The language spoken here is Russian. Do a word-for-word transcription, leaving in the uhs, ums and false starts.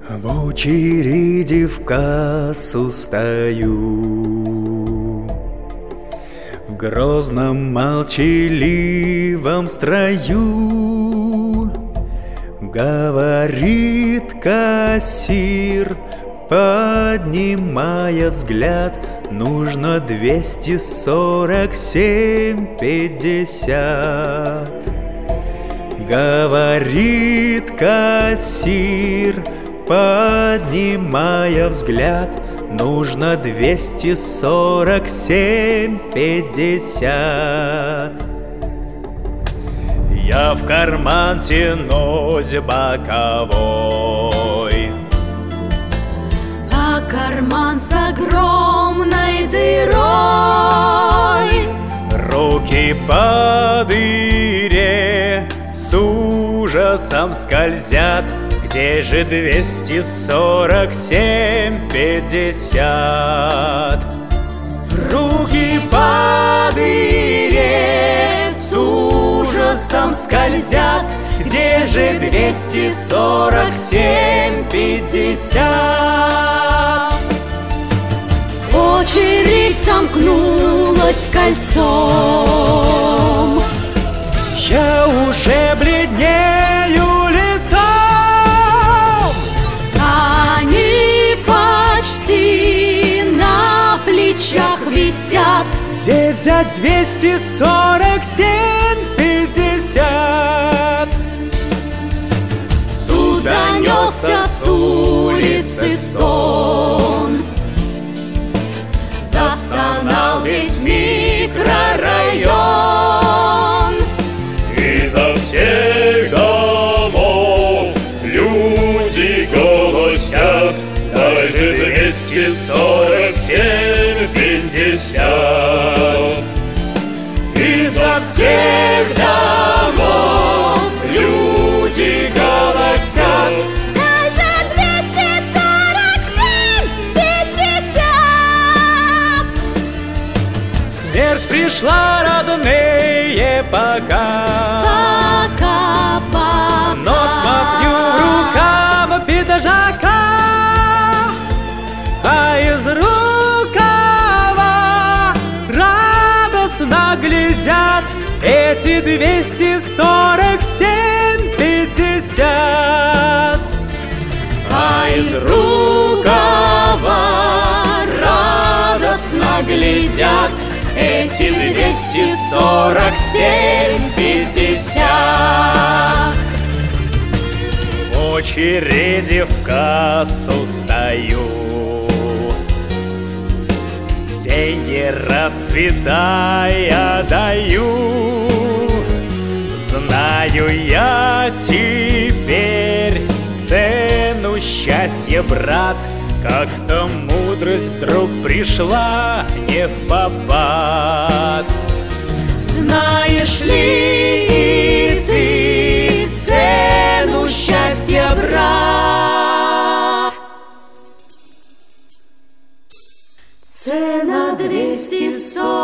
В очереди в кассу стою, в грозном молчаливом строю. Говорит кассир, поднимая взгляд: нужно двести сорок семь пятьдесят. Говорит кассир, поднимая взгляд: нужно двести сорок семь пятьдесят. Я в карман тянусь боковой, а карман с огромной дырой. Руки по дыре с ужасом скользят: где же двести сорок семь пятьдесят? Руки по дыре с ужасом скользят: где же двести сорок семь пятьдесят? Очередь сомкнулась кольцом, я уже бледнею лицом. Они почти на плечах висят: где взять двести сорок семь пятьдесят? Тут донесся с улицы стон, застонал весь микрорайон. Изо всех домов люди голосят: даже двести сорок семь пятьдесят. Изо всех домов люди голосят: даже двести сорок семь пятьдесят. смерть пришла, родные, пока. Пока-пока. Но смотрю рукам пиджака, а из рукава радостно глядят эти двести сорок семь пятьдесят. А из рукава радостно глядят эти двести сорок семь пятьдесят. В очереди в кассу стою, деньги расцветая даю. Знаю я теперь цену счастья, брат. Как-то мудрость вдруг пришла невпопад. Знаешь ли ты цену счастья, брат? Цена двести сорок